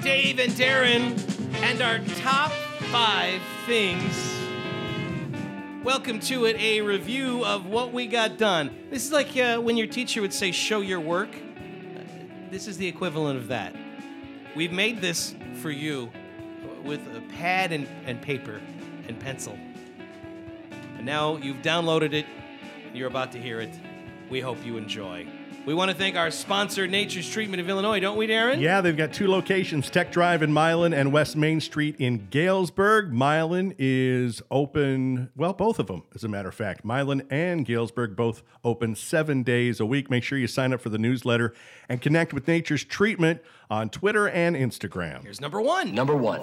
Dave and Darren, and our top 5 things. Welcome to it, a review of what we got done. This is like when your teacher would say, show your work. This is the equivalent of that. We've made this for you with a pad and paper and pencil. And now you've downloaded it, and you're about to hear it. We hope you enjoy. We want to thank our sponsor, Nature's Treatment of Illinois, don't we, Darren? Yeah, they've got 2 locations, Tech Drive in Milan and West Main Street in Galesburg. Milan is open, well, both of them, as a matter of fact. Milan and Galesburg both open 7 days a week. Make sure you sign up for the newsletter and connect with Nature's Treatment on Twitter and Instagram. Here's number 1. Number one.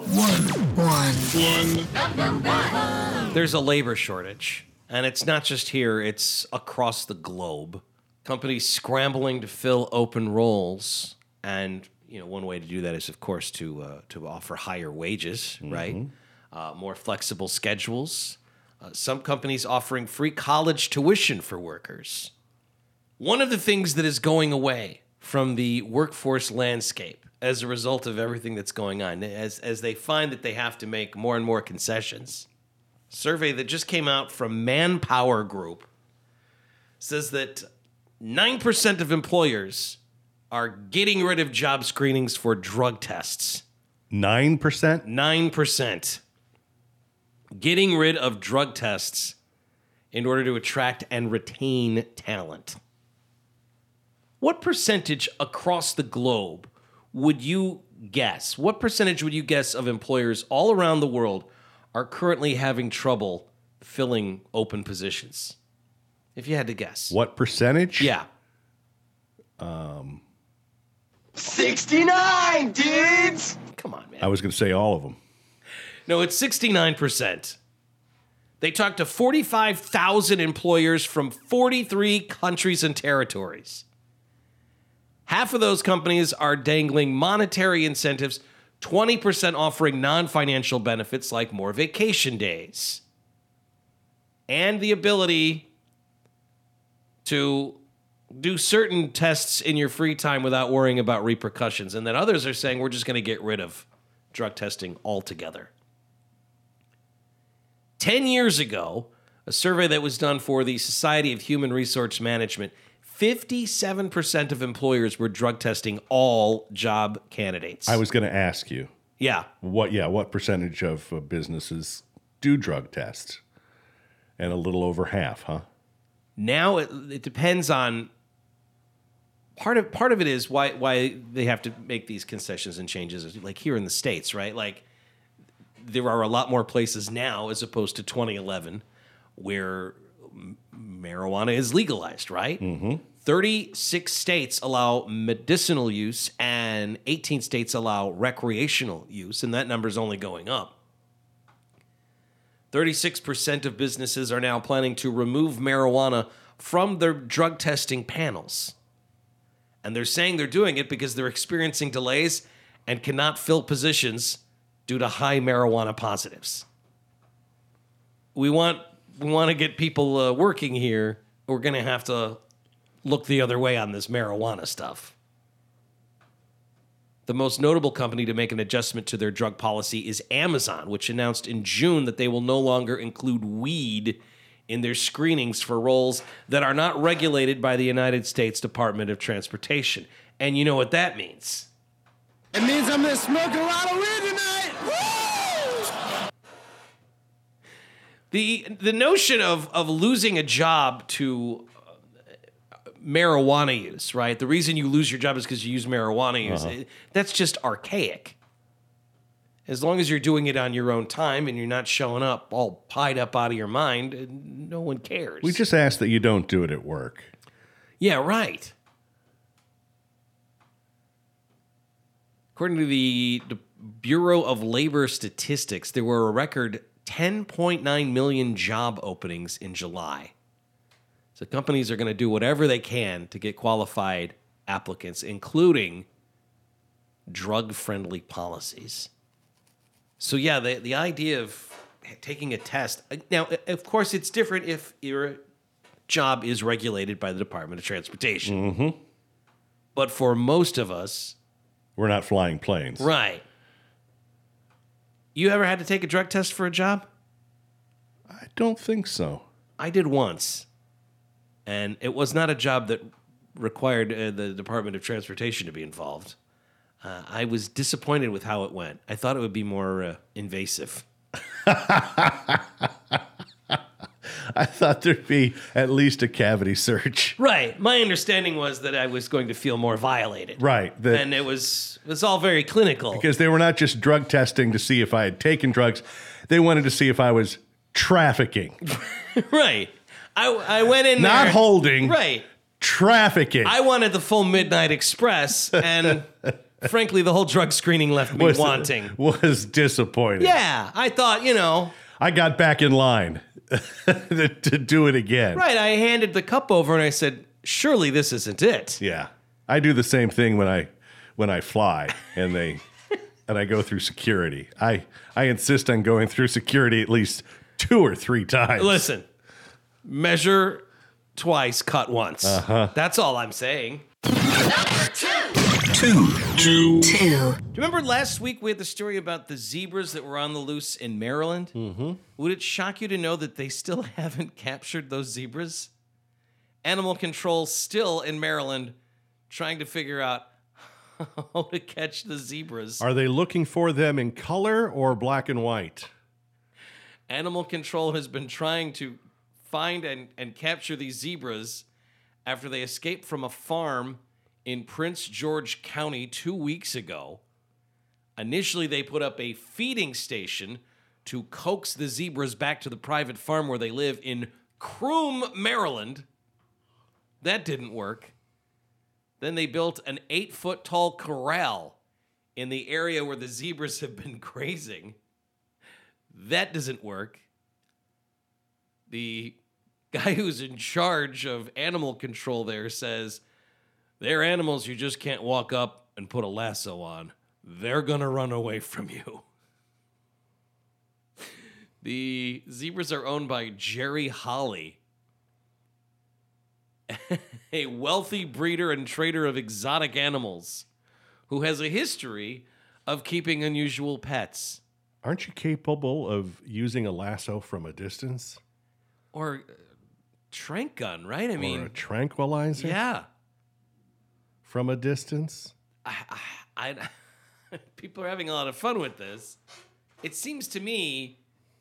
There's a labor shortage, and it's not just here, it's across the globe. Companies scrambling to fill open roles, and one way to do that is, of course, to offer higher wages, right? More flexible schedules. Some companies offering free college tuition for workers. One of the things that is going away from the workforce landscape as a result of everything that's going on, as they find that they have to make more and more concessions. A survey that just came out from Manpower Group says that 9% of employers are getting rid of job screenings for drug tests. 9%? 9%. Getting rid of drug tests in order to attract and retain talent. What percentage across the globe would you guess? What percentage would you guess of employers all around the world are currently having trouble filling open positions? If you had to guess. What percentage? Yeah. 69, dudes! Come on, man. I was going to say all of them. No, it's 69%. They talked to 45,000 employers from 43 countries and territories. Half of those companies are dangling monetary incentives, 20% offering non-financial benefits like more vacation days. And the ability to do certain tests in your free time without worrying about repercussions. And then others are saying we're just going to get rid of drug testing altogether. 10 years ago, a survey that was done for the Society of Human Resource Management, 57% of employers were drug testing all job candidates. I was going to ask you. Yeah. What percentage of businesses do drug tests? And a little over half, huh? Now it depends on part of it is why they have to make these concessions and changes, like here in the States, right? Like there are a lot more places now as opposed to 2011 where marijuana is legalized, right? 36 states allow medicinal use and 18 states allow recreational use, and that number's only going up. 36% of businesses are now planning to remove marijuana from their drug testing panels. And they're saying they're doing it because they're experiencing delays and cannot fill positions due to high marijuana positives. We want to get people working here. We're going to have to look the other way on this marijuana stuff. The most notable company to make an adjustment to their drug policy is Amazon, which announced in June that they will no longer include weed in their screenings for roles that are not regulated by the United States Department of Transportation. And you know what that means. It means I'm gonna smoke a lot of weed tonight! Woo! The notion of losing a job to marijuana use, right? The reason you lose your job is because you use marijuana use. That's just archaic. As long as you're doing it on your own time and you're not showing up all pied up out of your mind, no one cares. We just ask that you don't do it at work. Yeah, right. According to the Bureau of Labor Statistics, there were a record 10.9 million job openings in July. So companies are going to do whatever they can to get qualified applicants, including drug-friendly policies. So yeah, the idea of taking a test. Now, of course, it's different if your job is regulated by the Department of Transportation. Mm-hmm. But for most of us... We're not flying planes. Right. You ever had to take a drug test for a job? I don't think so. I did once. And it was not a job that required the Department of Transportation to be involved. I was disappointed with how it went. I thought it would be more invasive. I thought there'd be at least a cavity search. Right. My understanding was that I was going to feel more violated. Right. And it was all very clinical. Because they were not just drug testing to see if I had taken drugs. They wanted to see if I was trafficking. Right. I went in Not there. holding. Right. Trafficking. I wanted the full Midnight Express, and frankly, the whole drug screening left me wanting. Was disappointing. Yeah. I thought, I got back in line to do it again. Right. I handed the cup over and I said, surely this isn't it. Yeah. I do the same thing when I fly and I go through security. I insist on going through security at least 2 or 3 times. Listen, measure twice, cut once. That's all I'm saying. Number 2. Do you remember last week we had the story about the zebras that were on the loose in Maryland? Mm-hmm. Would it shock you to know that they still haven't captured those zebras? Animal Control still in Maryland trying to figure out how to catch the zebras. Are they looking for them in color or black and white? Animal Control has been trying to find and capture these zebras after they escaped from a farm in Prince George County 2 weeks ago. Initially, they put up a feeding station to coax the zebras back to the private farm where they live in Croom, Maryland. That didn't work. Then they built an 8-foot-tall corral in the area where the zebras have been grazing. That doesn't work. The guy who's in charge of animal control there says, they're animals you just can't walk up and put a lasso on. They're going to run away from you. The zebras are owned by Jerry Holly, a wealthy breeder and trader of exotic animals who has a history of keeping unusual pets. Aren't you capable of using a lasso from a distance? Or trank gun, right? I mean, or a tranquilizer? Yeah. From a distance? People are having a lot of fun with this. It seems to me,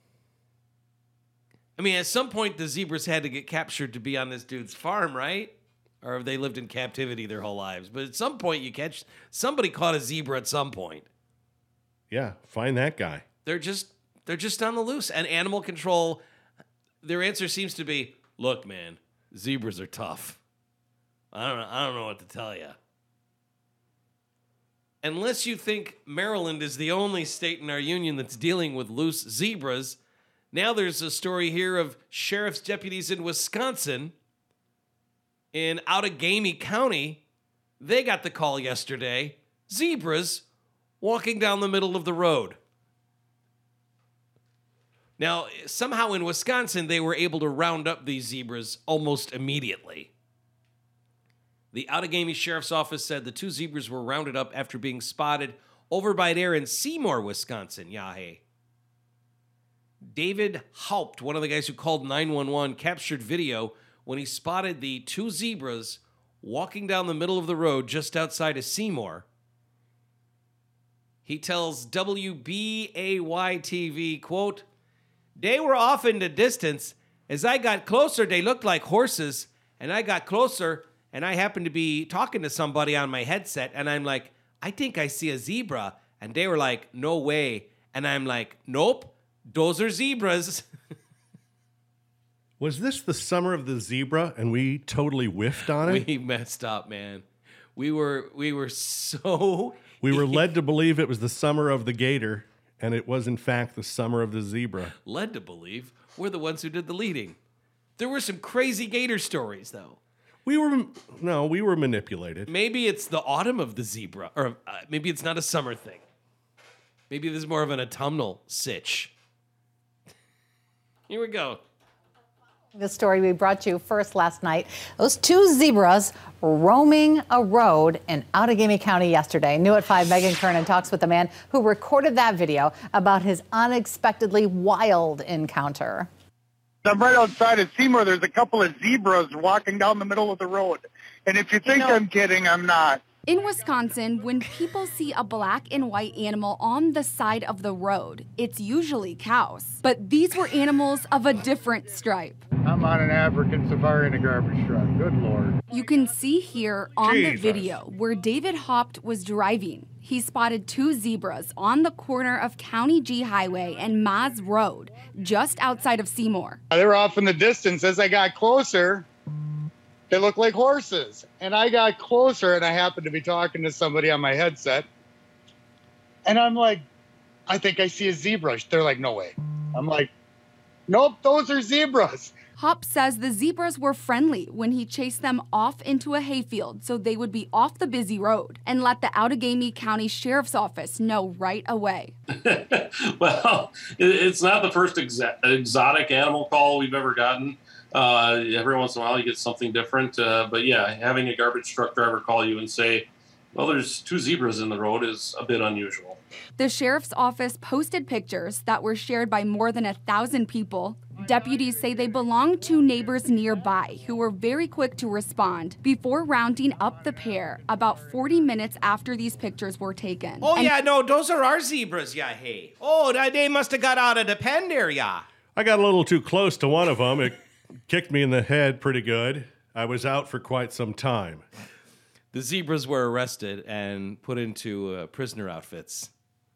I mean, at some point the zebras had to get captured to be on this dude's farm, right? Or have they lived in captivity their whole lives? But at some point somebody caught a zebra at some point. Yeah, find that guy. They're just on the loose. And Animal Control, their answer seems to be, look, man, zebras are tough. I don't know what to tell you. Unless you think Maryland is the only state in our union that's dealing with loose zebras, now there's a story here of sheriff's deputies in Wisconsin, in Outagamie County. They got the call yesterday. Zebras walking down the middle of the road. Now, somehow in Wisconsin, they were able to round up these zebras almost immediately. The Outagamie Sheriff's Office said the 2 zebras were rounded up after being spotted over by there in Seymour, Wisconsin. Yahoo. David Haupt, one of the guys who called 911, captured video when he spotted the 2 zebras walking down the middle of the road just outside of Seymour. He tells WBAY-TV, quote, "They were off in the distance. As I got closer, they looked like horses, and I got closer, and I happened to be talking to somebody on my headset, and I'm like, I think I see a zebra. And they were like, no way. And I'm like, nope, those are zebras." Was this the summer of the zebra and we totally whiffed on it? We messed up, man. We were so... We were led to believe it was the summer of the gator, and it was in fact the summer of the zebra. Led to believe we're the ones who did the leading. There were some crazy gator stories, though. We were manipulated. Maybe it's the autumn of the zebra, or maybe it's not a summer thing. Maybe there's more of an autumnal sitch. Here we go. The story we brought you first last night. Those two zebras roaming a road in Outagamie County yesterday. New at 5, Megan Kernan talks with the man who recorded that video about his unexpectedly wild encounter. I'm right outside of Seymour. There's a couple of zebras walking down the middle of the road. And if you think I'm kidding, I'm not. In Wisconsin, when people see a black and white animal on the side of the road, it's usually cows. But these were animals of a different stripe. I'm on an African safari in a garbage truck. Good Lord. You can see here on the Jesus. video where David Haupt was driving. He spotted two zebras on the corner of County G Highway and Maz Road, just outside of Seymour. They were off in the distance. As I got closer, they looked like horses. And I got closer, and I happened to be talking to somebody on my headset. And I'm like, I think I see a zebra. They're like, no way. I'm like, nope, those are zebras. Haupt says the zebras were friendly when he chased them off into a hayfield so they would be off the busy road and let the Outagamie County Sheriff's Office know right away. Well, it's not the first exotic animal call we've ever gotten. Every once in a while you get something different. But yeah, having a garbage truck driver call you and say, well, there's two zebras in the road is a bit unusual. The sheriff's office posted pictures that were shared by more than 1,000 people. Deputies say they belonged to neighbors nearby who were very quick to respond before rounding up the pair about 40 minutes after these pictures were taken. Oh, yeah, no, those are our zebras, yeah, hey. Oh, they must have got out of the pen there, yeah. I got a little too close to one of them. It kicked me in the head pretty good. I was out for quite some time. The zebras were arrested and put into prisoner outfits.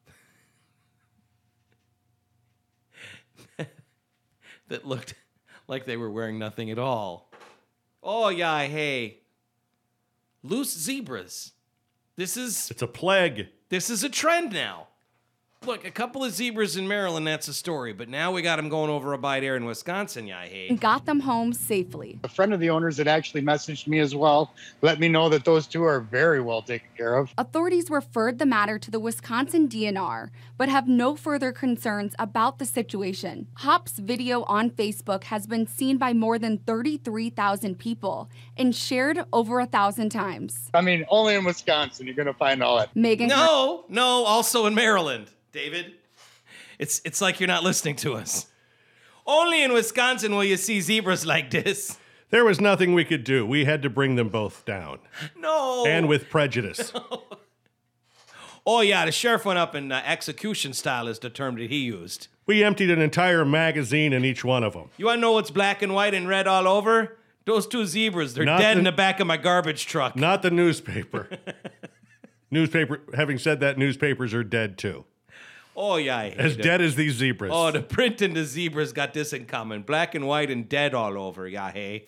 That looked like they were wearing nothing at all. Oh, yeah, hey. Loose zebras. It's a plague. This is a trend now. Look, a couple of zebras in Maryland, that's a story. But now we got them going over by there in Wisconsin, yeah, hey. And got them home safely. A friend of the owners had actually messaged me as well, let me know that those two are very well taken care of. Authorities referred the matter to the Wisconsin DNR, but have no further concerns about the situation. Haupt's video on Facebook has been seen by more than 33,000 people and shared over 1,000 times. I mean, only in Wisconsin you're going to find all that. Megan. No, also in Maryland, David. It's like you're not listening to us. Only in Wisconsin will you see zebras like this. There was nothing we could do. We had to bring them both down. No. And with prejudice. Oh, yeah, the sheriff went up and execution style is the term that he used. We emptied an entire magazine in each one of them. You want to know what's black and white and red all over? Those two zebras, they're dead in the back of my garbage truck. Not the newspaper. Having said that, newspapers are dead too. Oh, yeah. I hate As it. dead as these zebras. Oh, the print and the zebras got this in common. Black and white and dead all over, yeah, hey.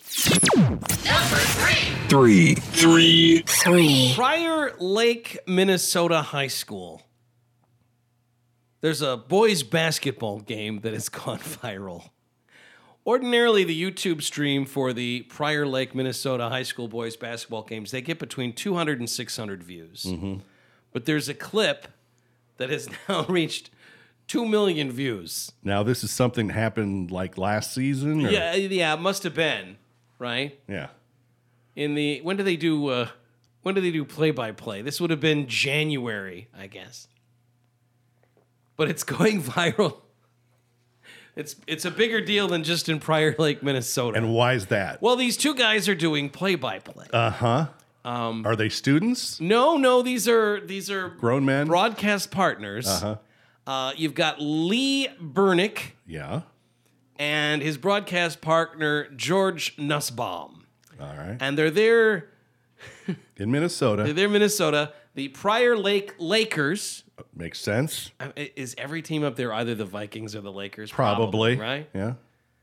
Three. Prior Lake, Minnesota High School. There's a boys' basketball game that has gone viral. Ordinarily, the YouTube stream for the Prior Lake, Minnesota High School boys' basketball games, they get between 200 and 600 views. Mm-hmm. But there's a clip that has now reached 2 million views. Now, this is something that happened like last season? Or? Yeah, it must have been, right? Yeah. When do they do play-by-play? This would have been January, I guess. But it's going viral. It's a bigger deal than just in Prior Lake, Minnesota. And why is that? Well, these two guys are doing play-by-play. Uh-huh. Are they students? No, these are Grown men? broadcast partners. Uh-huh. You've got Lee Bernick Yeah. and his broadcast partner, George Nussbaum. All right. And they're there In Minnesota. They're Minnesota. The Prior Lake Lakers. Makes sense. Is every team up there either the Vikings or the Lakers? Probably. Right? Yeah.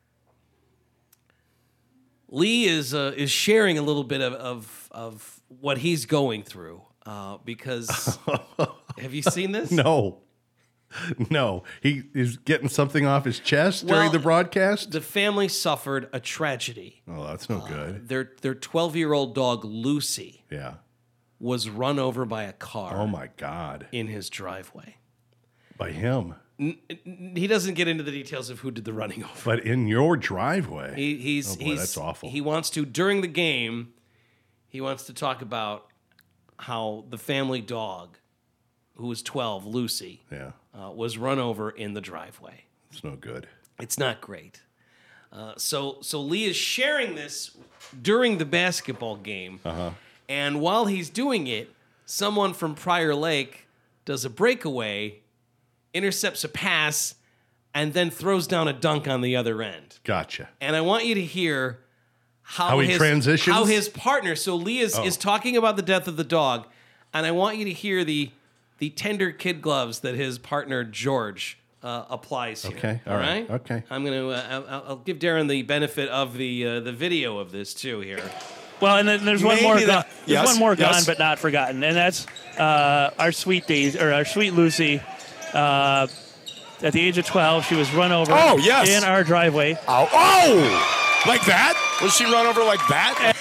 Lee is sharing a little bit of what he's going through because have you seen this? No. He is getting something off his chest during Well, the broadcast? The family suffered a tragedy. Oh, that's no good. Their 12-year-old dog Lucy Yeah. was run over by a car. Oh, my God. In his driveway. By him. He doesn't get into the details of who did the running over. But in your driveway. He's that's awful. He wants to, during the game, he wants to talk about how the family dog, who was 12, Lucy, was run over in the driveway. It's no good. It's not great. So Lee is sharing this during the basketball game. And while he's doing it, someone from Prior Lake does a breakaway, intercepts a pass, and then throws down a dunk on the other end. Gotcha. And I want you to hear how he transitions? How his partner, so Lee is talking about the death of the dog, and I want you to hear the tender kid gloves that his partner George applies here. Okay, all right. Okay. I'm gonna I'll give Darren the benefit of the video of this too here. Well, and then there's one more. There's one more gone yes. but not forgotten, and that's our sweet Lucy. At the age of 12, she was run over in our driveway. Oh, like that? Was she run over like that?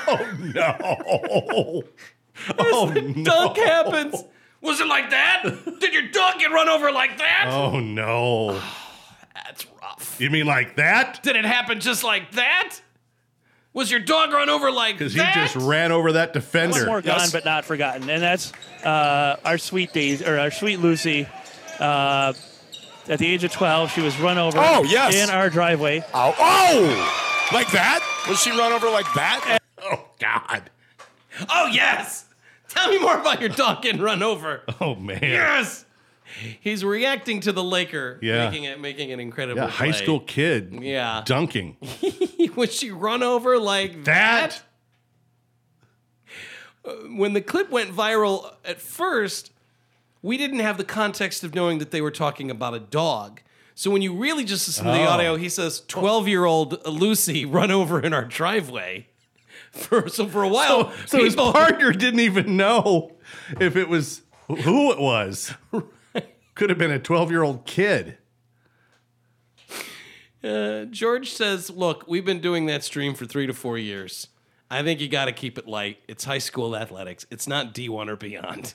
No. Oh, no. Dunk happens. Was it like that? Did your dog get run over like that? Oh, no. That's rough. You mean like that? Did it happen just like that? Was your dog run over like that? Because he just ran over that defender. One more gone but not forgotten, and that's our sweet Lucy. At the age of 12, she was run over in our driveway. Oh, like that? Was she run over like that? Oh, God. Oh, yes. Tell me more about your dog getting run over. Oh, man. Yes. He's reacting to the Laker making an incredible play. High school kid. Yeah. Dunking. Was she run over like that? When the clip went viral at first, we didn't have the context of knowing that they were talking about a dog. So when you really just listen to the audio, he says, 12-year-old Lucy run over in our driveway. For a while. So his partner didn't even know if it was who it was. Could have been a 12-year-old kid. George says, look, we've been doing that stream for 3 to 4 years. I think you got to keep it light. It's high school athletics. It's not D1 or beyond.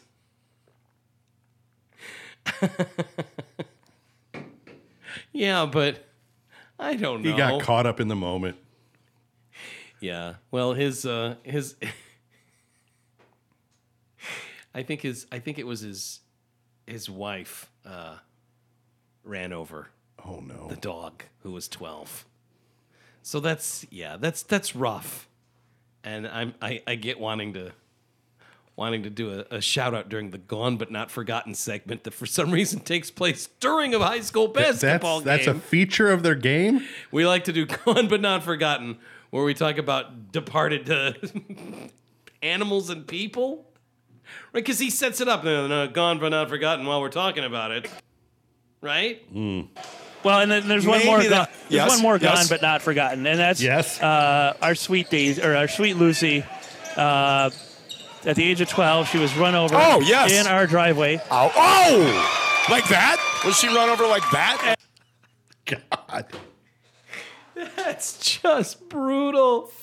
Yeah, but I don't know. He got caught up in the moment. Yeah. Well, his I think it was his wife ran over the dog who was 12. So that's rough. And I get wanting to do a shout out during the Gone But Not Forgotten segment that for some reason takes place during a high school basketball game. That's a feature of their game? We like to do Gone But Not Forgotten, where we talk about departed animals and people. Right? Because he sets it up, Gone But Not Forgotten, while we're talking about it. Right? Well, and then there's one more. Yes, one more yes. gone but not forgotten, and that's Yes. Our sweet Lucy. At the age of 12, she was run over in our driveway. Oh, like that? Was she run over like that? God. That's just brutal.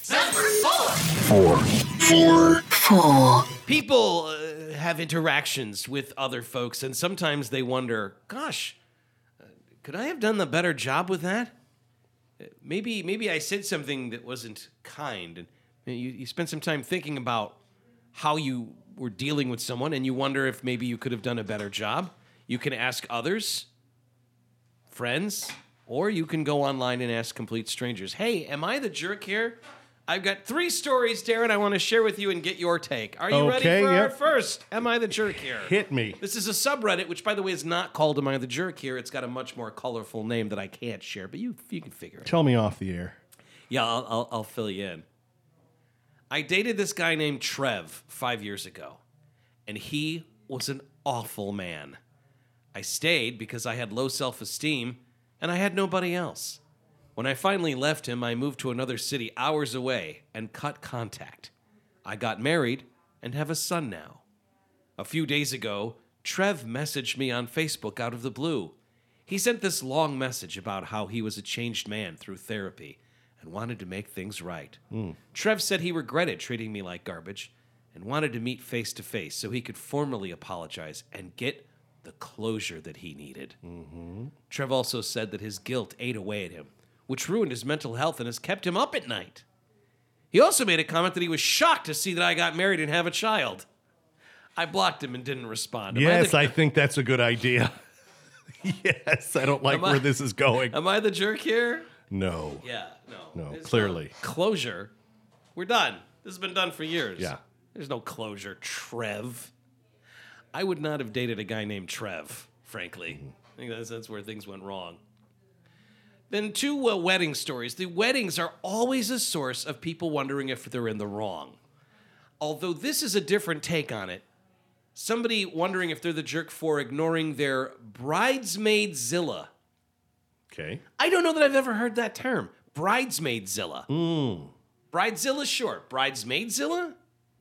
Four. People have interactions with other folks, and sometimes they wonder, gosh, could I have done a better job with that? Maybe I said something that wasn't kind. And you spend some time thinking about how you were dealing with someone, and you wonder if maybe you could have done a better job. You can ask others, friends, or you can go online and ask complete strangers. Hey, am I the jerk here? I've got 3 stories, Darren, I want to share with you and get your take. Are you ready for our first Am I the Jerk Here? Hit me. This is a subreddit, which, by the way, is not called Am I the Jerk Here. It's got a much more colorful name that I can't share, but you can figure it out. Tell me off the air. Yeah, I'll fill you in. I dated this guy named Trev 5 years ago, and he was an awful man. I stayed because I had low self-esteem, and I had nobody else. When I finally left him, I moved to another city hours away and cut contact. I got married and have a son now. A few days ago, Trev messaged me on Facebook out of the blue. He sent this long message about how he was a changed man through therapy and wanted to make things right. Trev said he regretted treating me like garbage and wanted to meet face to face so he could formally apologize and get the closure that he needed. Trev also said that his guilt ate away at him, which ruined his mental health and has kept him up at night. He also made a comment that he was shocked to see that I got married and have a child. I blocked him and didn't respond. Yes, I think that's a good idea. Yes, I don't like where this is going. Am I the jerk here? No. Yeah, no. No, clearly. Closure. We're done. This has been done for years. Yeah. There's no closure, Trev. I would not have dated a guy named Trev, frankly. I think that's where things went wrong. Then 2 wedding stories. The weddings are always a source of people wondering if they're in the wrong. Although this is a different take on it. Somebody wondering if they're the jerk for ignoring their bridesmaidzilla. Okay. I don't know that I've ever heard that term. Bridesmaidzilla. Bridezilla, sure. Bridesmaidzilla?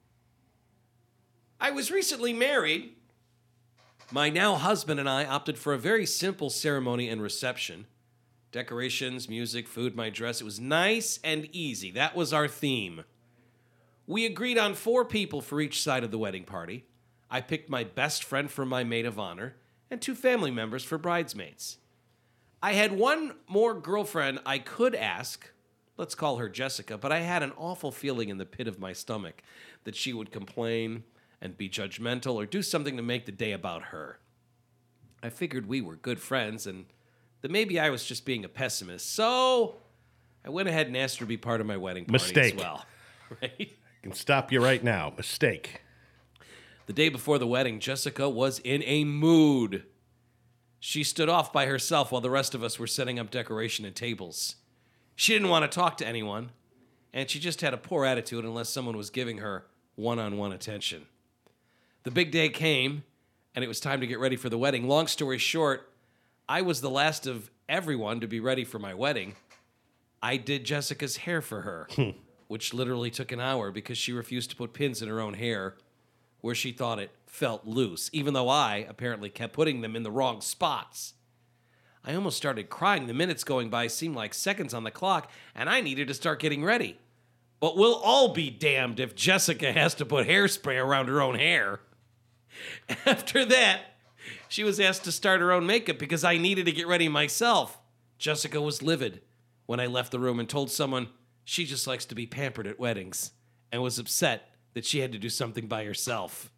I was recently married. My now husband and I opted for a very simple ceremony and reception. Decorations, music, food, my dress. It was nice and easy. That was our theme. We agreed on 4 people for each side of the wedding party. I picked my best friend for my maid of honor and 2 family members for bridesmaids. I had one more girlfriend I could ask. Let's call her Jessica, but I had an awful feeling in the pit of my stomach that she would complain and be judgmental or do something to make the day about her. I figured we were good friends and that maybe I was just being a pessimist, so I went ahead and asked her to be part of my wedding party Mistake. as well. Right? I can stop you right now. Mistake. The day before the wedding, Jessica was in a mood. She stood off by herself while the rest of us were setting up decoration and tables. She didn't want to talk to anyone, and she just had a poor attitude unless someone was giving her one-on-one attention. The big day came, and it was time to get ready for the wedding. Long story short, I was the last of everyone to be ready for my wedding. I did Jessica's hair for her, which literally took an hour because she refused to put pins in her own hair where she thought it felt loose, even though I apparently kept putting them in the wrong spots. I almost started crying. The minutes going by seemed like seconds on the clock, and I needed to start getting ready. But we'll all be damned if Jessica has to put hairspray around her own hair. After that, she was asked to start her own makeup because I needed to get ready myself. Jessica was livid when I left the room and told someone she just likes to be pampered at weddings and was upset that she had to do something by herself.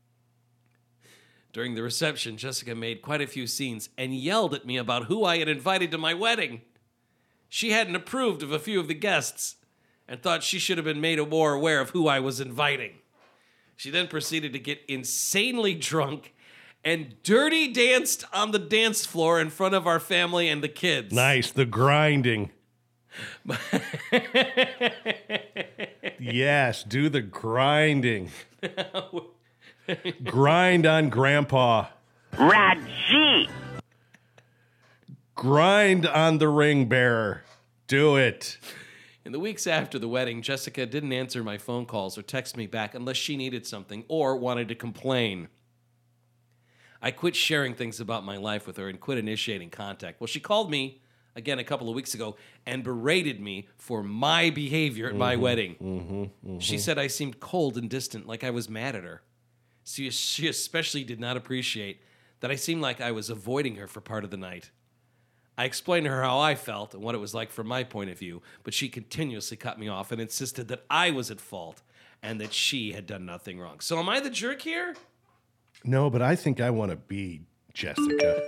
During the reception, Jessica made quite a few scenes and yelled at me about who I had invited to my wedding. She hadn't approved of a few of the guests and thought she should have been made more aware of who I was inviting. She then proceeded to get insanely drunk and dirty danced on the dance floor in front of our family and the kids. Nice, the grinding. Yes, do the grinding. Grind on Grandpa. Raji. Grind on the ring bearer. Do it. In the weeks after the wedding, Jessica didn't answer my phone calls or text me back unless she needed something or wanted to complain. I quit sharing things about my life with her and quit initiating contact. Well, she called me again a couple of weeks ago and berated me for my behavior at my wedding. She said I seemed cold and distant, like I was mad at her. She especially did not appreciate that I seemed like I was avoiding her for part of the night. I explained to her how I felt and what it was like from my point of view, but she continuously cut me off and insisted that I was at fault and that she had done nothing wrong. So am I the jerk here? No, but I think I want to be Jessica.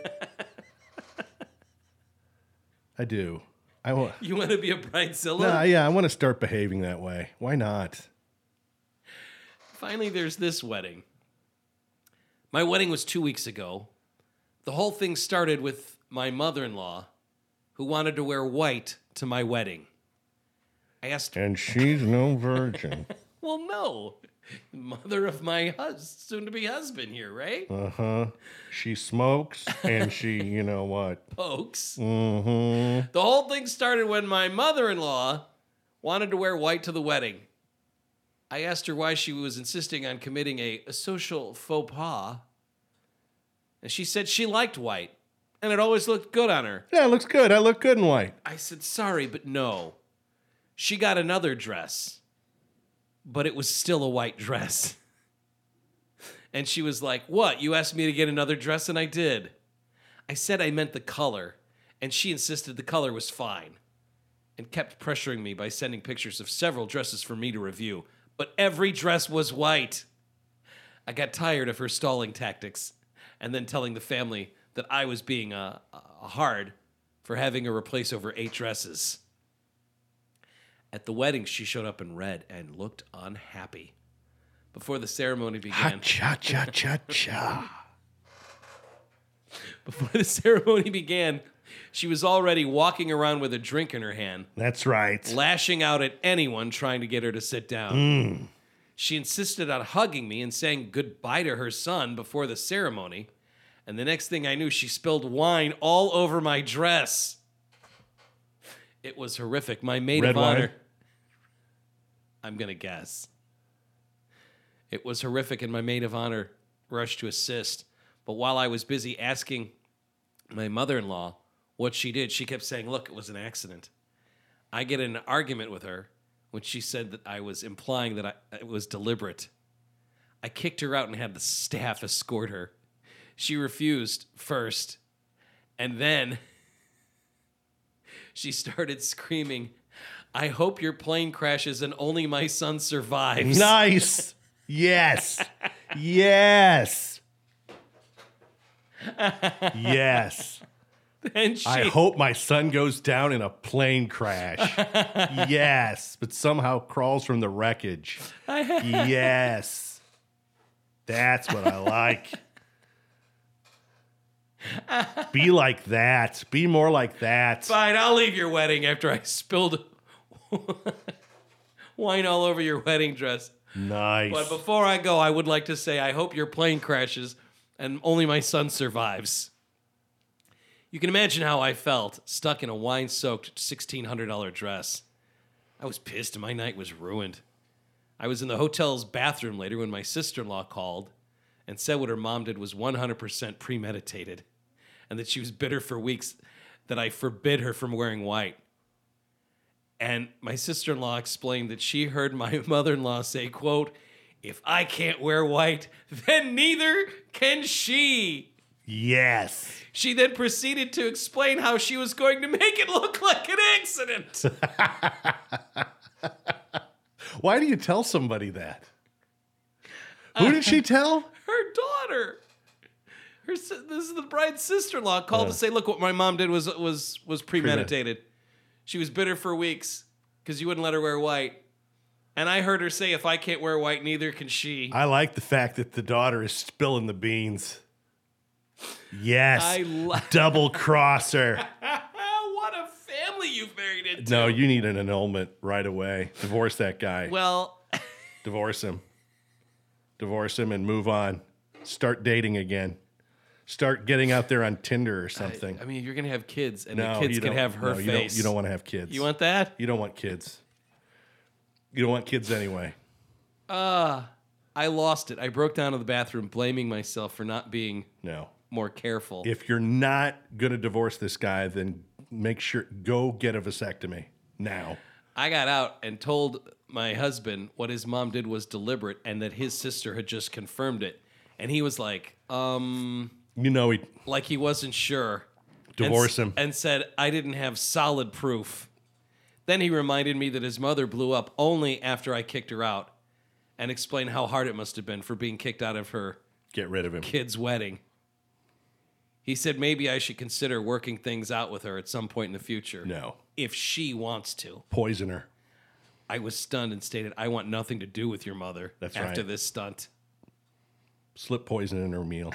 I do. You want to be a bridezilla? Nah, yeah, I want to start behaving that way. Why not? Finally, there's this wedding. My wedding was 2 weeks ago. The whole thing started with my mother-in-law, who wanted to wear white to my wedding. I asked her. And she's no virgin. Well, no. Mother of my soon-to-be husband here, right? Uh-huh. She smokes and she, you know what? Pokes. Mm-hmm. The whole thing started when my mother-in-law wanted to wear white to the wedding. I asked her why she was insisting on committing a social faux pas. And she said she liked white. And it always looked good on her. Yeah, it looks good. I look good in white. I said, sorry, but no. She got another dress. But it was still a white dress. And she was like, "What? You asked me to get another dress, and I did." I said I meant the color, and she insisted the color was fine and kept pressuring me by sending pictures of several dresses for me to review. But every dress was white. I got tired of her stalling tactics and then telling the family that I was being hard for having her replace over 8 dresses. At the wedding, she showed up in red and looked unhappy. Before the ceremony began... Ha-cha-cha-cha-cha. Before the ceremony began, she was already walking around with a drink in her hand. That's right. Lashing out at anyone trying to get her to sit down. She insisted on hugging me and saying goodbye to her son before the ceremony. And the next thing I knew, she spilled wine all over my dress. It was horrific. My maid of honor... I'm going to guess. It was horrific, and my maid of honor rushed to assist. But while I was busy asking my mother-in-law what she did, she kept saying, "Look, it was an accident." I get in an argument with her when she said that I was implying that it was deliberate. I kicked her out and had the staff escort her. She refused first, and then she started screaming, "I hope your plane crashes and only my son survives." Nice. Yes. Yes. Yes. And I hope my son goes down in a plane crash. Yes. But somehow crawls from the wreckage. Yes. That's what I like. Be like that. Be more like that. Fine, I'll leave your wedding after I spilled wine all over your wedding dress. Nice. But before I go, I would like to say I hope your plane crashes and only my son survives. You can imagine how I felt, stuck in a wine-soaked $1,600 dress. I was pissed and my night was ruined. I was in the hotel's bathroom later when my sister-in-law called and said what her mom did was 100% premeditated and that she was bitter for weeks that I forbid her from wearing white. And my sister-in-law explained that she heard my mother-in-law say, quote, "If I can't wear white, then neither can she." Yes. She then proceeded to explain how she was going to make it look like an accident. Why do you tell somebody that? Who did she tell? Her daughter. This is the bride's sister-in-law called to say, "Look, what my mom did was premeditated. She was bitter for weeks because you wouldn't let her wear white. And I heard her say, if I can't wear white, neither can she." I like the fact that the daughter is spilling the beans. Yes. Double crosser. What a family you've married into. No, you need an annulment right away. Divorce that guy. Well, Divorce him. Divorce him and move on. Start dating again. Start getting out there on Tinder or something. I mean, you're going to have kids, and the kids can have her face. You don't want to have kids. You want that? You don't want kids. You don't want kids anyway. I lost it. I broke down in the bathroom blaming myself for not being more careful. If you're not going to divorce this guy, then make sure, go get a vasectomy now. I got out and told my husband what his mom did was deliberate and that his sister had just confirmed it. And he was like, like he wasn't sure. Divorce him. And said, I didn't have solid proof. Then he reminded me that his mother blew up only after I kicked her out and explained how hard it must have been for being kicked out of her Get rid of him. Kid's wedding. He said maybe I should consider working things out with her at some point in the future. No. If she wants to. Poison her. I was stunned and stated, I want nothing to do with your mother after this stunt. Slip poison in her meal.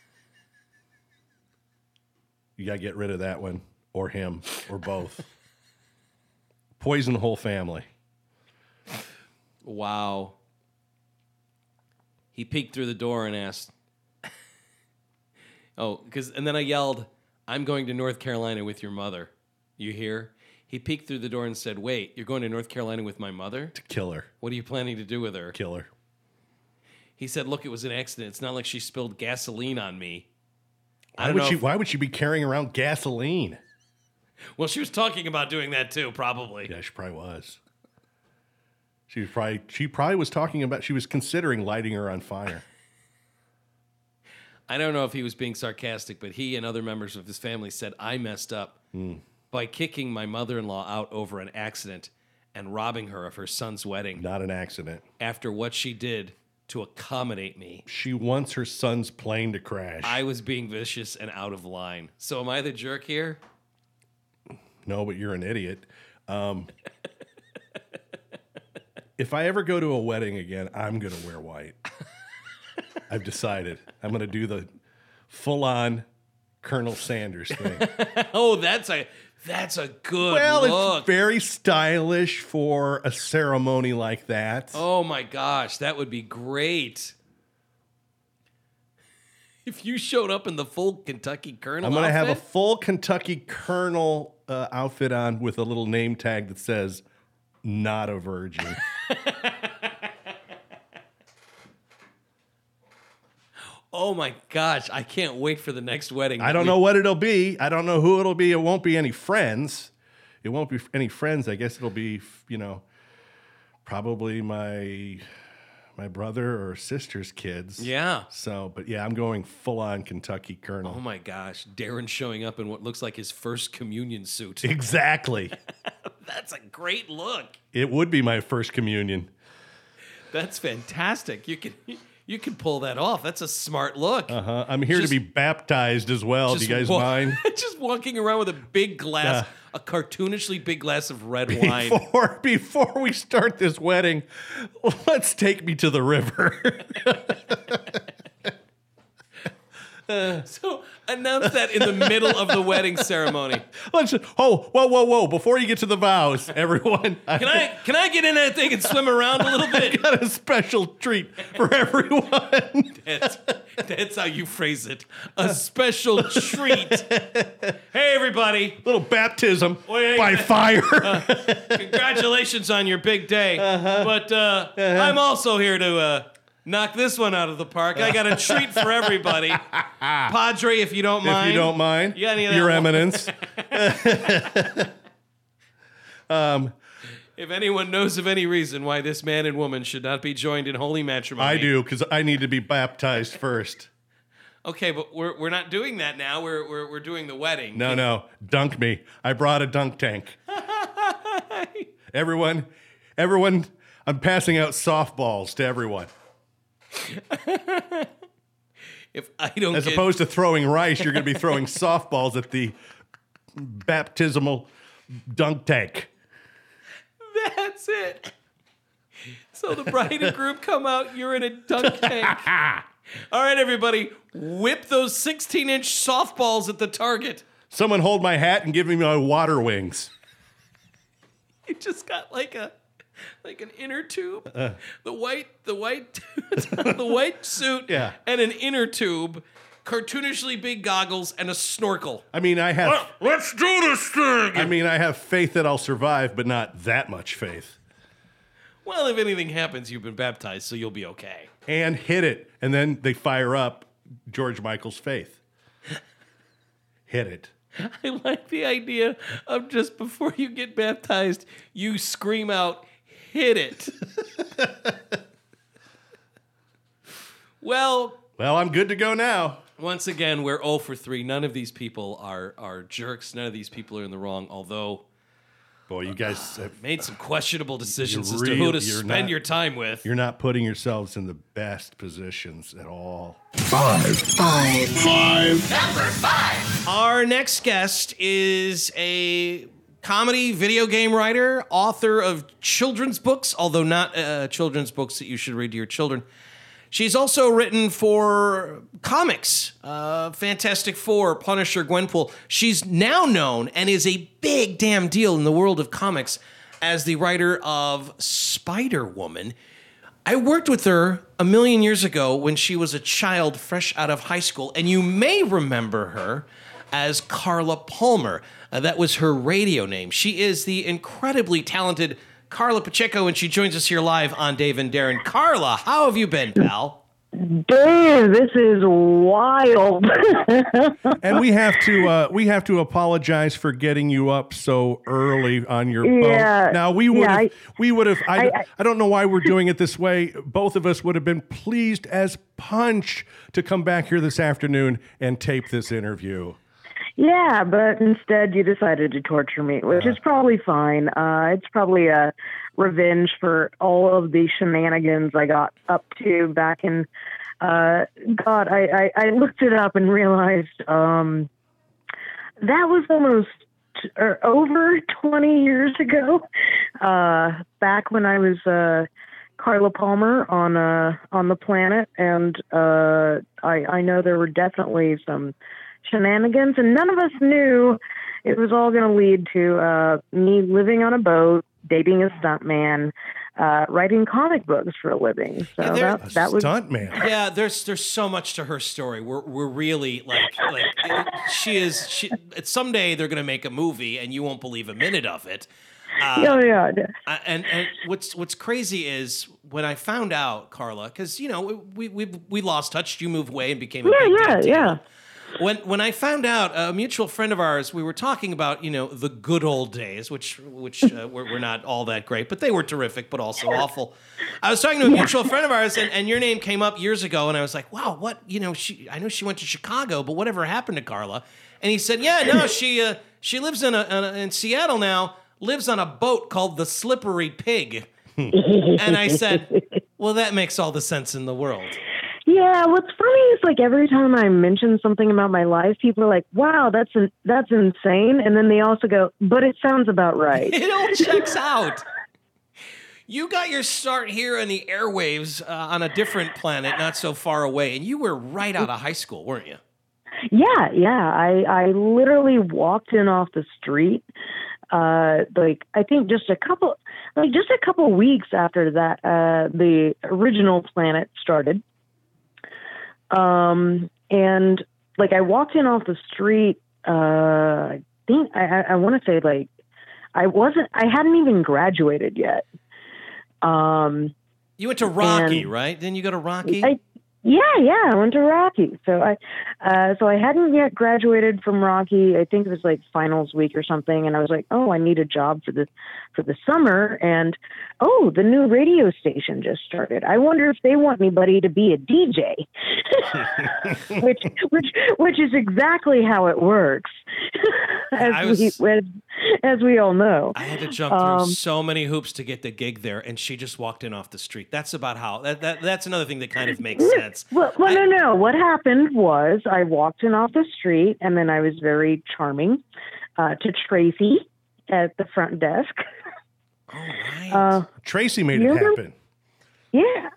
You got to get rid of that one, or him, or both. Poison the whole family. Wow. He peeked through the door and asked, and then I yelled, I'm going to North Carolina with your mother. You hear? He peeked through the door and said, wait, you're going to North Carolina with my mother? To kill her. What are you planning to do with her? Kill her. He said, look, it was an accident. It's not like she spilled gasoline on me. Why would she be carrying around gasoline? Well, she was talking about doing that too, probably. Yeah, she probably was. She probably was talking about, she was considering lighting her on fire. I don't know if he was being sarcastic, but he and other members of his family said, I messed up by kicking my mother-in-law out over an accident and robbing her of her son's wedding. Not an accident. After what she did to accommodate me. She wants her son's plane to crash. I was being vicious and out of line. So am I the jerk here? No, but you're an idiot. If I ever go to a wedding again, I'm going to wear white. I've decided. I'm going to do the full-on Colonel Sanders thing. Oh, that's a good look. It's very stylish for a ceremony like that. Oh my gosh, that would be great. If you showed up in the full Kentucky Colonel I'm going to have a outfit? full Kentucky Colonel outfit on with a little name tag that says, not a virgin. Oh my gosh, I can't wait for the next wedding. I don't know what it'll be. I don't know who it'll be. It won't be any friends. It won't be any friends. I guess it'll be, probably my brother or sister's kids. Yeah. So, but yeah, I'm going full-on Kentucky Colonel. Oh my gosh, Darren showing up in what looks like his first communion suit. Exactly. That's a great look. It would be my first communion. That's fantastic. You can pull that off. That's a smart look. Uh-huh. I'm here to be baptized as well. Do you guys mind? Just walking around with a big glass, a cartoonishly big glass of red wine. Before we start this wedding, let's take me to the river. So announce that in the middle of the wedding ceremony. Whoa. Before you get to the vows, everyone. Can I get in that thing and swim around a little bit? I got a special treat for everyone. That's how you phrase it. A special treat. Hey, everybody. Little baptism by fire. Congratulations on your big day. But I'm also here to knock this one out of the park. I got a treat for everybody. Padre, if you don't mind. If you don't mind. You got any of that Your Eminence. If anyone knows of any reason why this man and woman should not be joined in holy matrimony. I do, because I need to be baptized first. Okay, but we're not doing that now. We're doing the wedding. No. Dunk me. I brought a dunk tank. Everyone, I'm passing out softballs to everyone. If I don't As opposed to throwing rice, you're going to be throwing softballs at the baptismal dunk tank. That's it. So the bride and groom come out, you're in a dunk tank. All right, everybody, whip those 16-inch softballs at the target. Someone hold my hat and give me my water wings. You just got like an inner tube, the white suit, and an inner tube, cartoonishly big goggles, and a snorkel. I mean, I have. Let's do this thing. I mean, I have faith that I'll survive, but not that much faith. Well, if anything happens, you've been baptized, so you'll be okay. And hit it, and then they fire up George Michael's faith. Hit it. I like the idea of just before you get baptized, you scream out, hit it. Well, I'm good to go now. Once again, we're 0 for 3. None of these people are jerks. None of these people are in the wrong, although... Boy, you guys have made some questionable decisions as to who to spend your time with. You're not putting yourselves in the best positions at all. Five. Number 5. Our next guest is a comedy video game writer, author of children's books, although not children's books that you should read to your children. She's also written for comics, Fantastic Four, Punisher, Gwenpool. She's now known and is a big damn deal in the world of comics as the writer of Spider-Woman. I worked with her a million years ago when she was a child fresh out of high school, and you may remember her as Carla Palmer. That was her radio name. She is the incredibly talented Carla Pacheco, and she joins us here live on Dave and Darren. Carla, how have you been, pal? Dave, this is wild. And we have to apologize for getting you up so early on your boat. Now we would have. I don't know why we're doing it this way. Both of us would have been pleased as punch to come back here this afternoon and tape this interview. Yeah, but instead you decided to torture me, which is probably fine. It's probably a revenge for all of the shenanigans I got up to back in, I looked it up and realized that was almost over 20 years ago, back when I was Carla Palmer on the planet, and I know there were definitely some shenanigans, and none of us knew it was all going to lead to me living on a boat, dating a stuntman, writing comic books for a living. So that was stuntman. Yeah, there's so much to her story. We're really like she. Someday they're going to make a movie, and you won't believe a minute of it. And what's crazy is when I found out, Carla, because we lost touch. You moved away and became a big deal. When I found out, a mutual friend of ours, we were talking about the good old days, which were not all that great, but they were terrific, but also awful. I was talking to a mutual friend of ours, and your name came up years ago, and I was like, wow, what I know she went to Chicago, but whatever happened to Carla? And he said, she lives in Seattle now. Lives on a boat called the Slippery Pig. And I said, well, that makes all the sense in the world. Yeah, what's funny is like every time I mention something about my life, people are like, wow, that's insane. And then they also go, but it sounds about right. It all checks out. You got your start here in the airwaves on a different planet, not so far away. And you were right out of high school, weren't you? Yeah. I literally walked in off the street. I think just a couple weeks after that, the original Planet started. And like I walked in off the street, I think I want to say like I hadn't even graduated yet. You went to Rocky, right? Didn't you go to Rocky? I went to Rocky. So I hadn't yet graduated from Rocky. I think it was like finals week or something. And I was like, oh, I need a job for the summer. And the new radio station just started. I wonder if they want anybody to be a DJ, which is exactly how it works. As we all know. I had to jump through so many hoops to get the gig there, and she just walked in off the street. That's about how that's another thing that kind of makes sense. Well, no. What happened was I walked in off the street, and then I was very charming to Tracy at the front desk. Oh, right. Tracy made it happen. Yeah,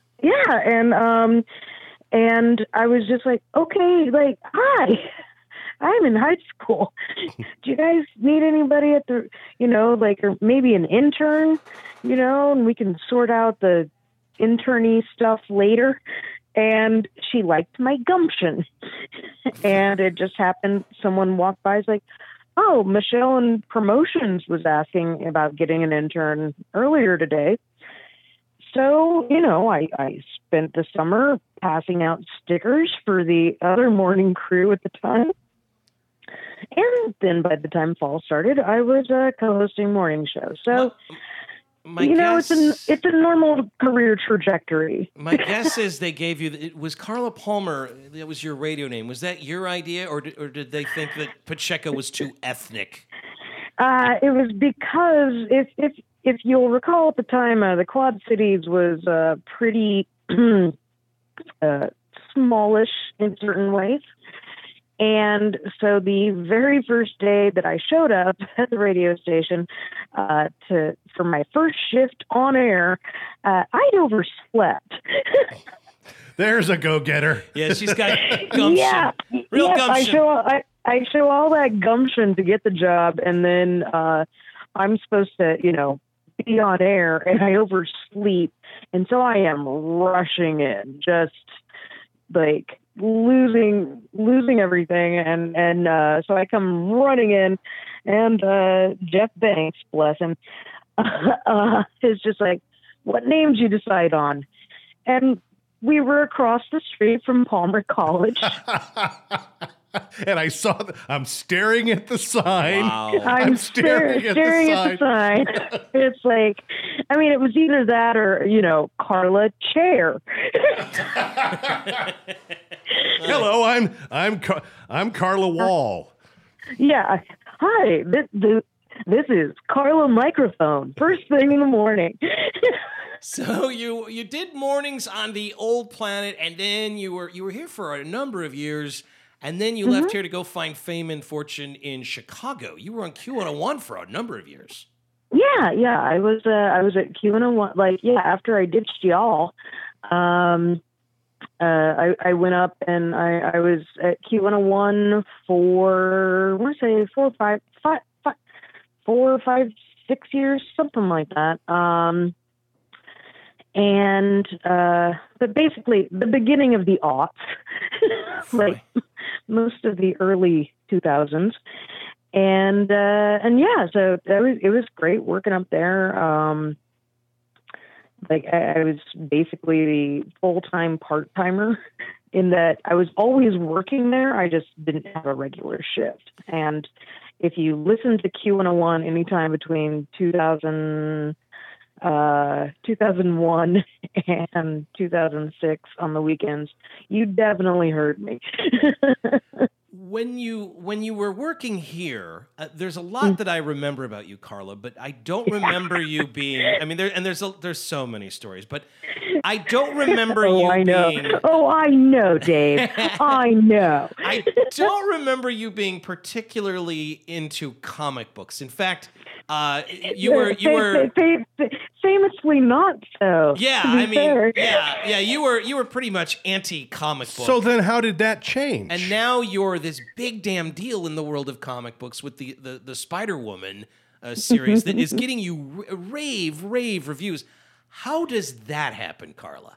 and I was just like, okay, like, hi. I'm in high school. Do you guys need anybody at the, or maybe an intern, and we can sort out the interny stuff later. And she liked my gumption. And it just happened. Someone walked by, is like, oh, Michelle in promotions was asking about getting an intern earlier today. So, I spent the summer passing out stickers for the other morning crew at the time. And then by the time fall started, I was co-hosting morning shows. So, it's a normal career trajectory. My guess is they gave you, it was Carla Palmer, that was your radio name. Was that your idea, or did they think that Pacheco was too ethnic? It was because, if you'll recall at the time, the Quad Cities was pretty smallish in certain ways. And so the very first day that I showed up at the radio station for my first shift on air, I'd overslept. There's a go-getter. Yeah, she's got gumption. Real gumption. I show all that gumption to get the job, and then I'm supposed to, be on air, and I oversleep. And so I am rushing in, just like losing everything, and so I come running in, and Jeff Banks, bless him, is just like, what name did you decide on? And we were across the street from Palmer College. And I saw, I'm staring at the sign. Wow. I'm staring at the sign. It's like, I mean, it was either that or, Carla Chair. Hello, I'm Carla Wall. Yeah. Hi, this is Carla Microphone. First thing in the morning. So you did mornings on the old planet, and then you were here for a number of years, and then you left here to go find fame and fortune in Chicago. You were on Q101 for a number of years. Yeah. I was at Q101. After I ditched y'all, I went up and I was at Q101 for, I want to say 4 or 5, 6 years, something like that. But basically the beginning of the aughts, like most of the early 2000s. And yeah, so it was great working up there. I was basically the full-time part-timer in that I was always working there. I just didn't have a regular shift. And if you listen to Q101 anytime between 2001 and 2006 on the weekends, you definitely heard me. When you were working here, there's a lot that I remember about you, Carla, but I don't remember you being. I mean, there's so many stories, but I don't remember you being. Oh, I know, Dave. I know. I don't remember you being particularly into comic books. In fact, you were famously not so. Yeah, I mean, yeah, you were pretty much anti-comic book. So then, how did that change? And now you're this big damn deal in the world of comic books with the Spider-Woman series that is getting you rave reviews. How does that happen, Carla?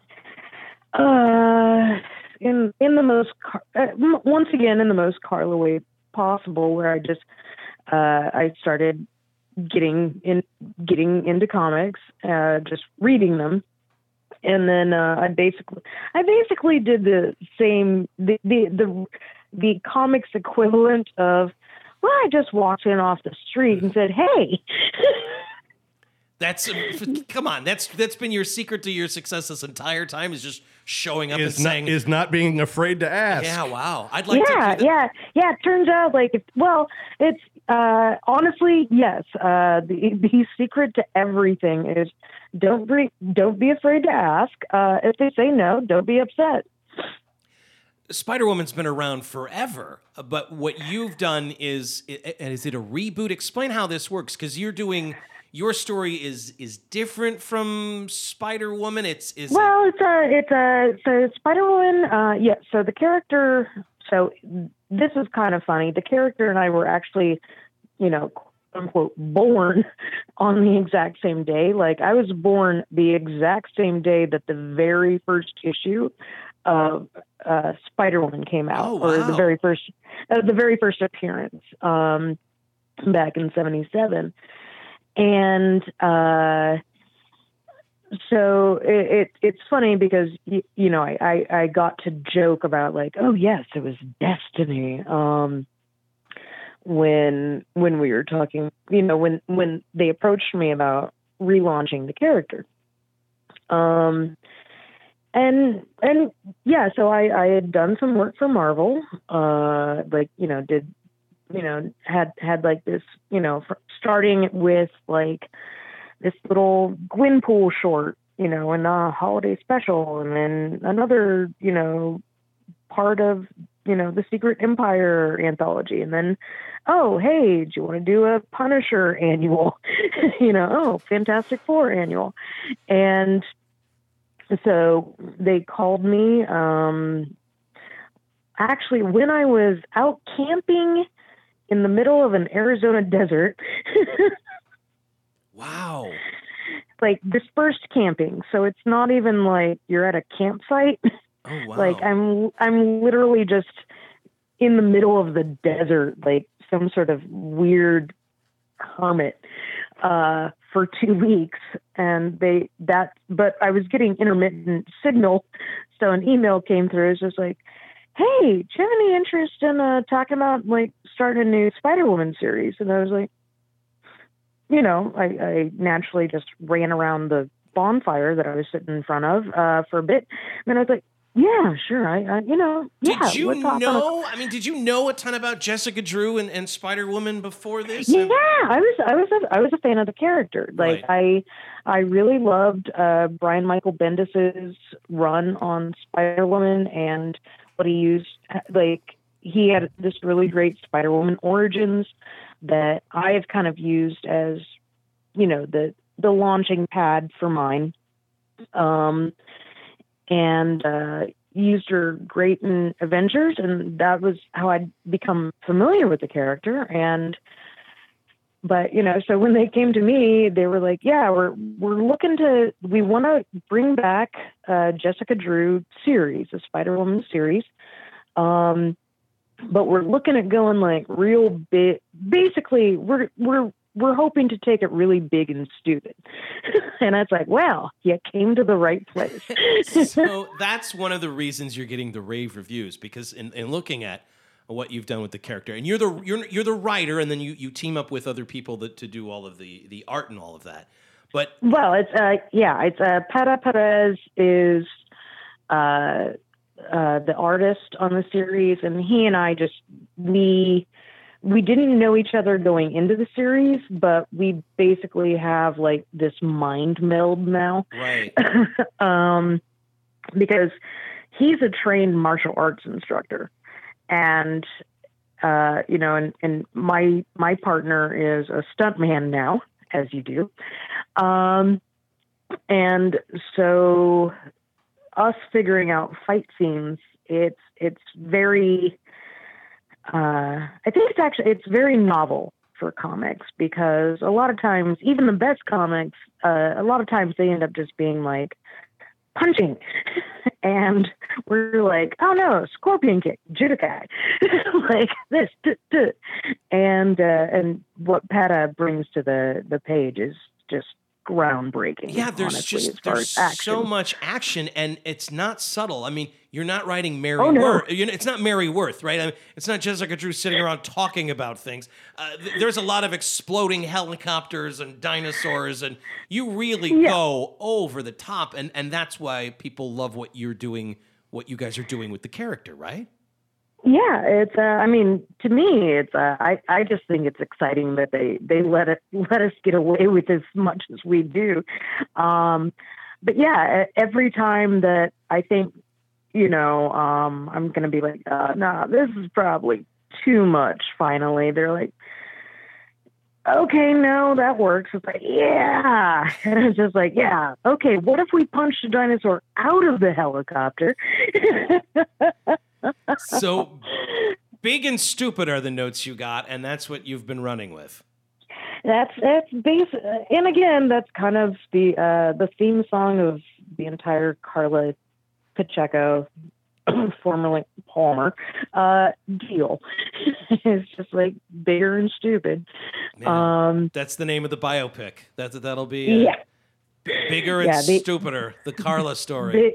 In the most once again in the most Carla way possible, where I just I started getting into comics, just reading them, and then I basically did the same the comics equivalent of, well, I just walked in off the street and said, hey. Come on, that's been your secret to your success this entire time, is just showing up and saying, is not being afraid to ask. Yeah, wow. I'd like to. Yeah. It turns out it's honestly, yes. The secret to everything is don't be afraid to ask. If they say no, don't be upset. Spider-Woman's been around forever, but what you've done is it a reboot? Explain how this works, because your story is different from Spider-Woman. So Spider-Woman. Yeah. So the character. So this is kind of funny. The character and I were actually, quote unquote, born on the exact same day. Like, I was born the exact same day that the very first issue of Spider-Woman came out, or the very first appearance, back in '77. And so it's funny because I got to joke about, like, oh yes, it was destiny, when we were talking, when they approached me about relaunching the character. And yeah, so I had done some work for Marvel, had like this, starting with like this little Gwenpool short, in a holiday special, and then another, part of, the Secret Empire anthology, and then, oh, hey, do you want to do a Punisher annual? Fantastic Four annual. And so they called me, actually, when I was out camping in the middle of an Arizona desert. Wow. Like, dispersed camping. So it's not even like you're at a campsite. Oh, wow. Like, I'm literally just in the middle of the desert, like some sort of weird hermit. for 2 weeks, and but I was getting intermittent signal, so an email came through. It's just like, hey, do you have any interest in talking about like starting a new Spider-Woman series? And I was like, I naturally just ran around the bonfire that I was sitting in front of for a bit, and I was like, yeah, sure. Did you know? I mean, did you know a ton about Jessica Drew and Spider-Woman before this? Yeah, I was a fan of the character. Like, right. I really loved Brian Michael Bendis's run on Spider-Woman and what he used. Like, he had this really great Spider-Woman origins that I have kind of used as, the launching pad for mine. And used her great in Avengers, and that was how I'd become familiar with the character. But so when they came to me, they were like, "Yeah, we want to bring back Jessica Drew series, the Spider-Woman series, but we're looking at going like real big. Basically, we're hoping to take it really big and stupid." And it's like, well, you came to the right place. So that's one of the reasons you're getting the rave reviews, because in looking at what you've done with the character, and you're the writer, and then you team up with other people to do all of the art and all of that. But it's Pata Perez is the artist on the series, and he and I we didn't know each other going into the series, but we basically have like this mind meld now. Right. Because he's a trained martial arts instructor, and and my partner is a stuntman now, as you do. And so us figuring out fight scenes, it's very, I think it's very novel for comics, because a lot of times, even the best comics, a lot of times they end up just being like punching, and we're like, oh no, scorpion kick, judokai, like this, and what Pata brings to the page is just groundbreaking. Yeah, there's honestly, so much action, and it's not subtle. I mean, you're not writing Mary Worth. It's not Mary Worth, right? I mean, it's not Jessica Drew sitting around talking about things. There's a lot of exploding helicopters and dinosaurs, and you really go over the top, and that's why people love what you're doing, what you guys are doing with the character, right? Yeah, it's. I mean, to me, it's. I just think it's exciting that they let us get away with as much as we do. But yeah, every time that I think, I'm going to be like, nah, this is probably too much. Finally, they're like, okay, no, that works. It's like, yeah, and it's just like, yeah, okay. What if we punched a dinosaur out of the helicopter? So big and stupid are the notes you got, and that's what you've been running with. That's basic, and again, that's kind of the theme song of the entire Carla Pacheco, formerly Palmer, deal. It's just like bigger and stupid. Man, that's the name of the biopic. That'll be bigger and stupider. The Carla story.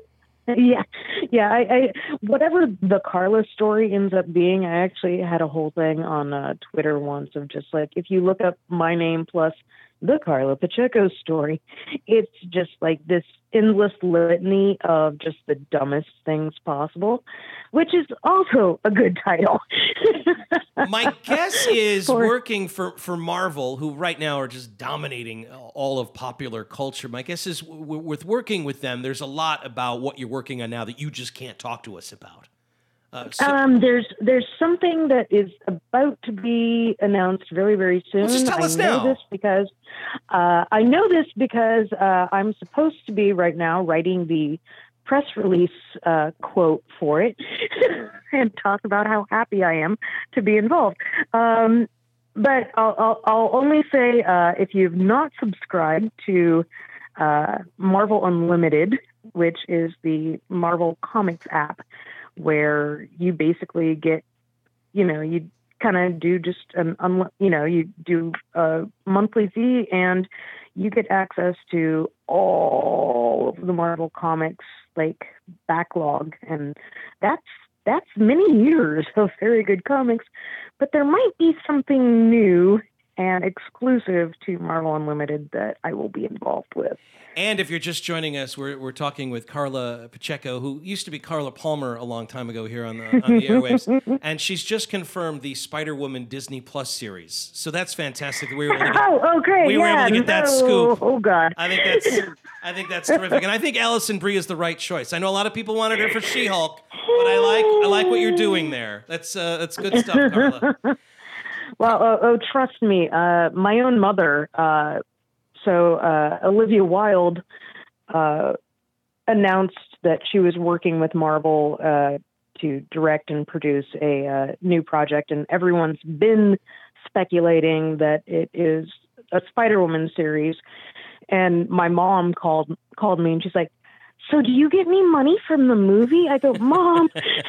I whatever the Carla story ends up being, I actually had a whole thing on Twitter once of just like, if you look up my name plus the Carla Pacheco story, it's just like this endless litany of just the dumbest things possible, which is also a good title. My guess is working for Marvel, who right now are just dominating all of popular culture. My guess is with working with them, there's a lot about what you're working on now that you just can't talk to us about. There's something that is about to be announced very, very soon. Well, just tell us now. I know this because I'm supposed to be right now writing the press release quote for it and talk about how happy I am to be involved. But I'll only say if you've not subscribed to Marvel Unlimited, which is the Marvel Comics app, where you basically get, you kind of do just you do a monthly fee and you get access to all of the Marvel Comics like backlog, and that's many years of very good comics. But there might be something new and exclusive to Marvel Unlimited that I will be involved with. And if you're just joining us, we're talking with Carla Pacheco, who used to be Carla Palmer a long time ago here on the airwaves, and she's just confirmed the Spider-Woman Disney Plus series. So that's fantastic. We were able to get, we were able to get that scoop. Oh God! I think that's terrific, and I think Alison Brie is the right choice. I know a lot of people wanted her for She-Hulk, but I like what you're doing there. That's good stuff, Carla. Well, trust me, my own mother. Olivia Wilde announced that she was working with Marvel to direct and produce a new project, and everyone's been speculating that it is a Spider-Woman series. And my mom called me, and she's like, "So do you get any money from the movie?" I go, "Mom,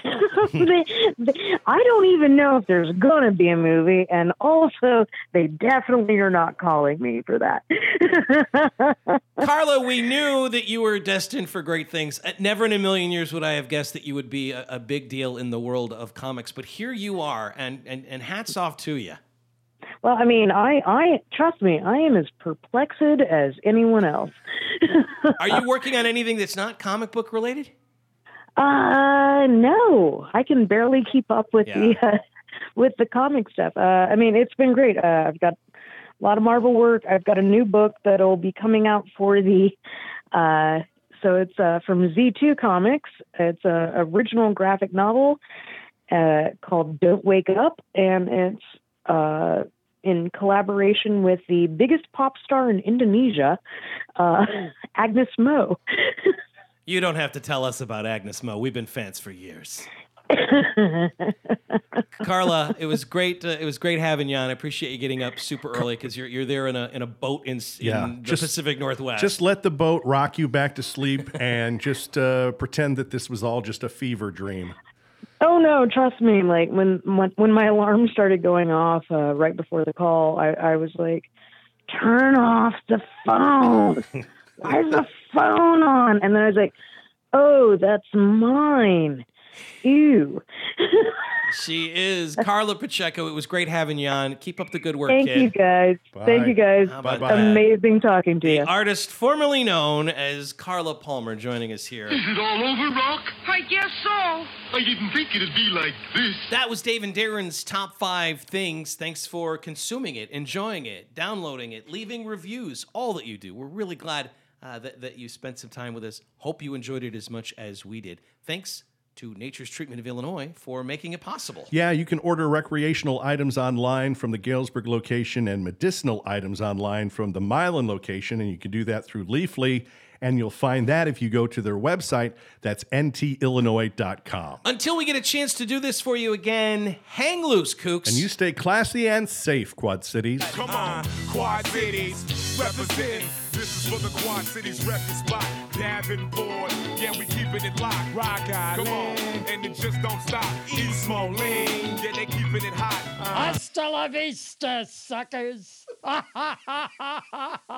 I don't even know if there's going to be a movie. And also, they definitely are not calling me for that." Carla, we knew that you were destined for great things. Never in a million years would I have guessed that you would be a big deal in the world of comics. But here you are, and hats off to you. Well, I mean, I trust me, I am as perplexed as anyone else. Are you working on anything that's not comic book related? No, I can barely keep up with the comic stuff. I mean, it's been great. I've got a lot of Marvel work. I've got a new book that'll be coming out for the, so it's from Z2 Comics. It's a original graphic novel called Don't Wake Up, and it's in collaboration with the biggest pop star in Indonesia, Agnes Mo. You don't have to tell us about Agnes Mo. We've been fans for years. Carla, it was great. It was great having you on. I appreciate you getting up super early because you're there in a boat in the Pacific Northwest. Just let the boat rock you back to sleep and just pretend that this was all just a fever dream. Oh no, trust me. Like when my alarm started going off right before the call, I was like, "Turn off the phone. Why is the phone on?" And then I was like, "Oh, that's mine. Ew." She is Carla Pacheco. It was great having you on. Keep up the good work, Thank you guys. Bye. Thank you guys. Amazing talking to you. The artist formerly known as Carla Palmer joining us here. Is it all over, Rock? I guess so. I didn't think it'd be like this. That was Dave and Darren's top 5 things. Thanks for consuming it, enjoying it, downloading it, leaving reviews, all that you do. We're really glad that you spent some time with us. Hope you enjoyed it as much as we did. Thanks to Nature's Treatment of Illinois for making it possible. Yeah, you can order recreational items online from the Galesburg location and medicinal items online from the Milan location, and you can do that through Leafly, and you'll find that if you go to their website. That's ntillinois.com. Until we get a chance to do this for you again, hang loose, kooks. And you stay classy and safe, Quad Cities. Come on, Quad Cities, represent. This is for the Quad Cities record spot. Davenport, yeah, we keeping it locked. Rock Island, come on, and it just don't stop. East Moline, yeah, they keeping it hot. Hasta la vista, suckers.